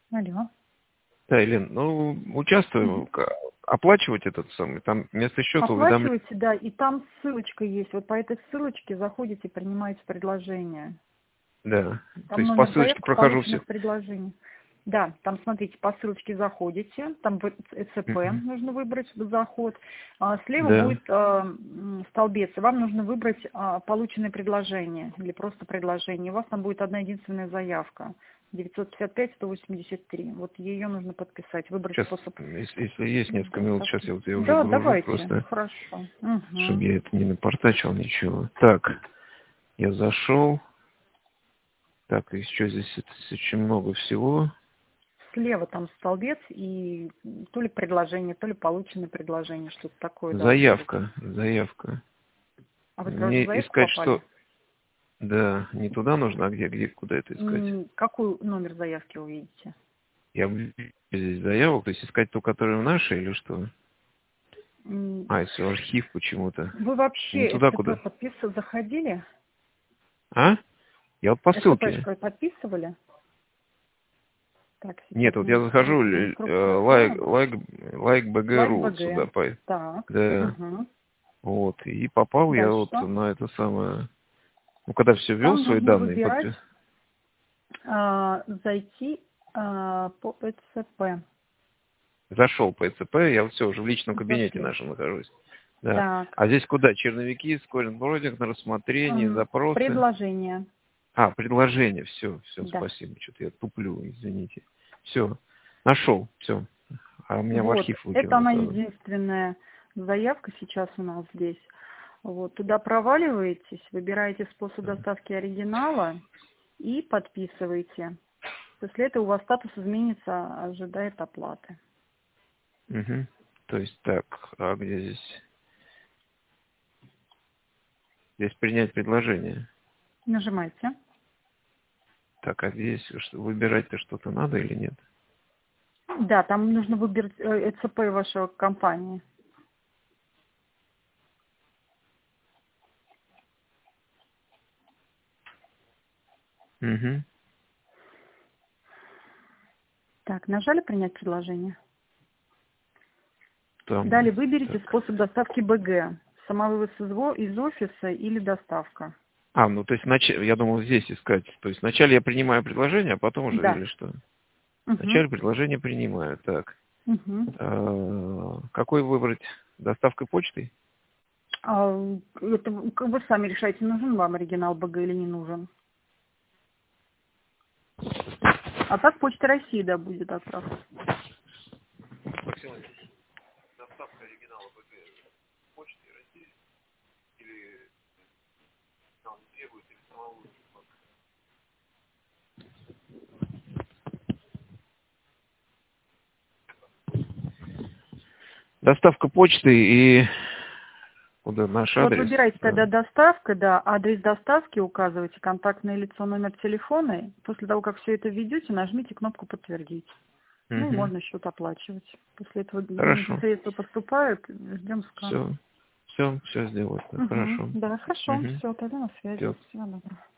Алло. Да, Елена, ну, участвую, оплачивать этот самый, там вместо счета уведомления. Оплачиваете, да, и там ссылочка есть. Вот по этой ссылочке заходите, принимаете предложение. Да, то Там есть по номер ссылочке заявки прохожу все. полученных предложений. Да, там, смотрите, по ссылочке заходите, там ЭЦП Мгм. нужно выбрать заход. Слева Да. будет столбец, и вам нужно выбрать полученное предложение или просто предложение. У вас там будет одна единственная заявка. 955-183. Вот ее нужно подписать, выбрать Сейчас, способ если есть несколько минут, сейчас доставки. я уже Да, гружу давайте. просто, Хорошо. чтобы Угу. я это не напортачил ничего. Так, я зашел. Так, еще здесь очень много всего. Слева там столбец и то ли предложение, то ли полученное предложение, что-то такое должно быть. Заявка. А вы сразу в Мне заявку искать попали? что? Да, не туда нужно, а куда это искать? Какой номер заявки вы видите? Я вижу здесь заявок, то есть искать ту, которая наша или что? М, А, это архив почему-то. Вы Не вообще туда, СЦП куда? заходили? А? Я вот по ссылке. СЦПшкой подписывали? Так, сейчас Нет, вот я мы захожу, инструкцию откроем. лайк Лайк БГ.ру сюда, БГ. Так. да, Угу. вот, и попал я Дальше вот что? на это самое, ну, когда все ввел Там свои нужно данные, выбирать, зайти по СЦП. зашел по ЭЦП, я вот все, уже в личном кабинете Зашли. нашем нахожусь, да. Так. А здесь куда? Черновики, скоринг-бродинг, на рассмотрение, запросы. Предложение. А, предложение, все, Да. спасибо, что-то я туплю, извините. Все, нашел, все. А у меня в Вот. архив Это выкинуло она сразу. единственная заявка сейчас у нас здесь. Вот. Туда проваливаетесь, выбираете способ доставки оригинала и подписываете. После этого у вас статус изменится, ожидает оплаты. Угу. То есть так, а где здесь? Здесь принять предложение. Нажимайте. Так, а здесь выбирать-то что-то надо или нет? Да, там нужно выбрать ЭЦП вашей компании. Угу. Так, нажали принять предложение? Там, Далее выберите так. способ доставки БГ. Самовывоз из офиса или доставка. А, ну то есть я думал здесь искать. То есть вначале я принимаю предложение, а потом уже Да. или что? Угу. Вначале предложение принимаю. Так. Угу. Какой выбрать? Доставкой почтой? Это вы сами решаете, нужен вам оригинал БГ или не нужен. А так Почта России, да, будет отправка. Доставка оригинала БГ почтой России или он требует или самого? Доставка почты и куда наш Вот адрес? выбирайте тогда доставка, да, адрес доставки указывайте, контактное лицо, номер телефона. После того, как все это введете, нажмите кнопку «Подтвердить». Ну и Угу. можно счет оплачивать. После этого денежные Хорошо. средства поступают, ждем скан. Все сделаю. Угу. Хорошо. Да, хорошо, Угу. все, тогда на связи. Все. Всего доброго.